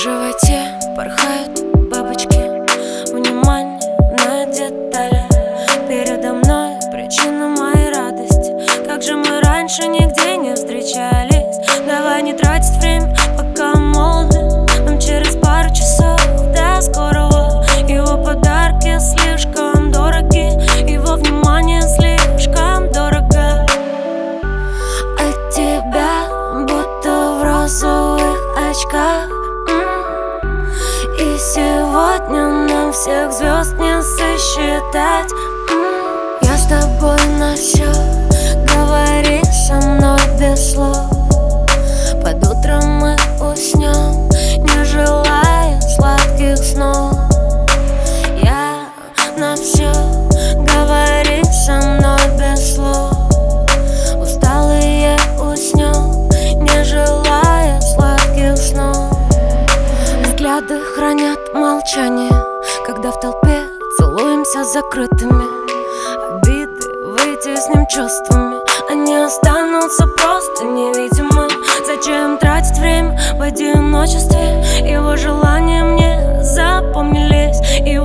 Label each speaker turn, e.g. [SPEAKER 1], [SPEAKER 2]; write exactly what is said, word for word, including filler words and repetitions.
[SPEAKER 1] животе порхают бабочки, внимание на детали. Передо мной причина моей радости. Как же мы раньше нигде не встречались. Давай не тратить время, пока молоды. Нам через пару часов до скорого. Его подарки слишком дороги, его внимание слишком дорого. От тебя будто в розовых очках. И сегодня нам всех звезд не сосчитать. Я с тобой на все, говори со мной без слов. Под утро мы уснем, не желая сладких снов. Я на все, говори со мной без слов. Усталые уснем, не желая сладких снов. Взгляды хранят молчание, когда в толпе целуемся закрытыми. Обиды вытесним чувствами, они останутся просто невидимы. Зачем тратить время в одиночестве? Его желания мне запомнились, его